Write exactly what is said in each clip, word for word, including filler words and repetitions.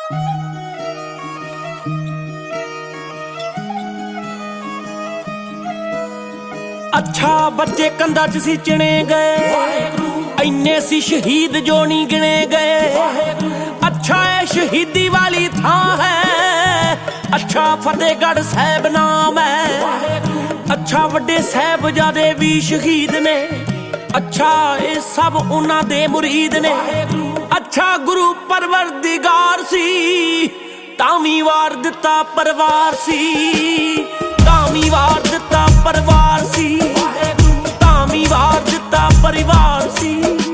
अच्छा बच्चे कंधा च सी चिने गए, इन्ने सी शहीद जो नहीं गिने गए। अच्छा है शहीदी वाली थां है, अच्छा फतेहगढ़ साहब नाम है। अच्छा वड्डे साहबजादे भी शहीद ने, अच्छा ये सब उन्हां दे मुरीद ने। अच्छा गुरु परवरदिगार सी, तामी वार दिता परवार सी, तामी वार दिता परवार सी, तामी वार दिता परिवार सी।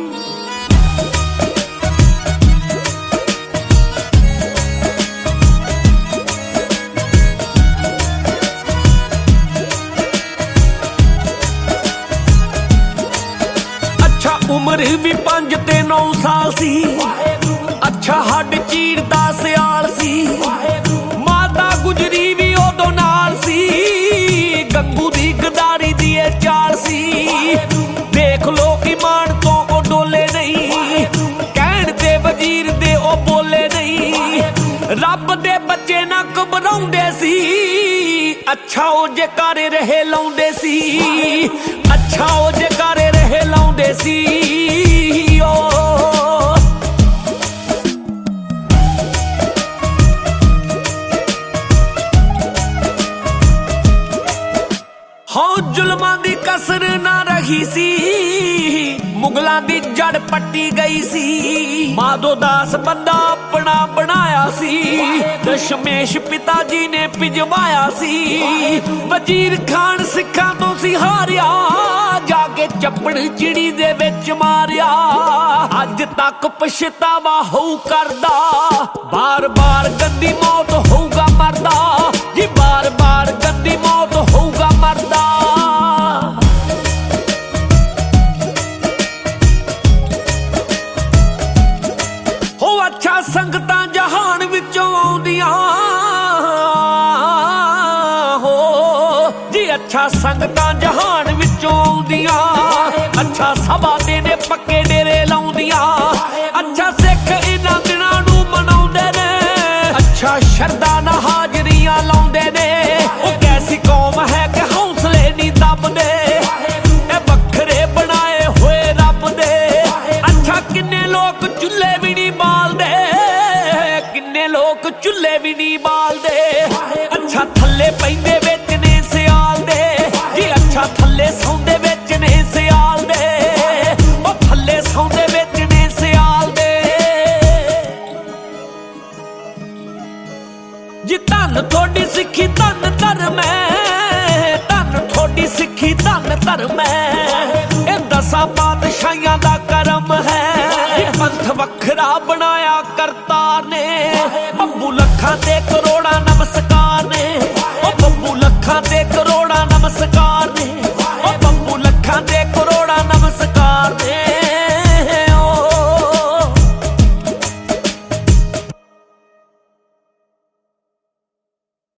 अच्छा उम्र भी पंज ते नौ साल सी, अच्छा हड्ड चीरदा सियाल सी। माता गुजरी भी उदों नाल सी, गंगू दी गदारी दी चाल सी। देख लो ईमान तो ओ डोले नहीं, कहण ते वजीर दे ओ बोले नहीं। रब दे बच्चे ना घबराउंदे सी, अच्छा ओ जकारे रहे लाउंदे सी, अच्छा ओ जकारे रहे लाउंदे सी। ओ हाँ जुल्मां दी कसर ना रही सी, मुगलां दी जड़ पट्टी गई सी। माधो दास बंदा अपना बनाया सी, दशमेश पिता जी ने पिजवाया सी। वजीर खान सिखां तो सी हारिया, जाके चप्पड़ चिड़ी दे विच मारिया। अज तक पछतावा होऊ करदा, बार बार गंदी मौत होऊगा मरदा जी, बार बार गंदी मौत होऊगा मरदा। हो अच्छा संगतां जहान विचों आउंदियां हो जी, अच्छा संगतां जहान विचों आउंदियां। अच्छा सभा दे ने पक्के डेरे लाउंदियां। अच्छा सिख इन्हां दिनां नूं मनाउंदे ने, अच्छा शरदा नाल हाजरियां लाउंदे ने। ओ कैसी कौम है कि हौसले नहीं दबदे, ए बखरे बनाए होए रब दे। अच्छा किन्ने लोग चुल्हे भी नहीं बालदे, किन्ने लोग चुल्हे भी नहीं बालदे। अच्छा थल्ले पैंदे विच ने सियाल दे जी, अच्छा थल्ले सौंदे विच ने सियाल दे, ओ थल्ले सौंदे विच ने सियाल दे जी। धन थोड़ी सिक्खी धन धर्म है, धन थोड़ी सिक्खी धन धर्म है। ए दसां पातशाहियां दा करम है, पंथ वखरा बनाया करतार ने। अब्बू लखां ते करो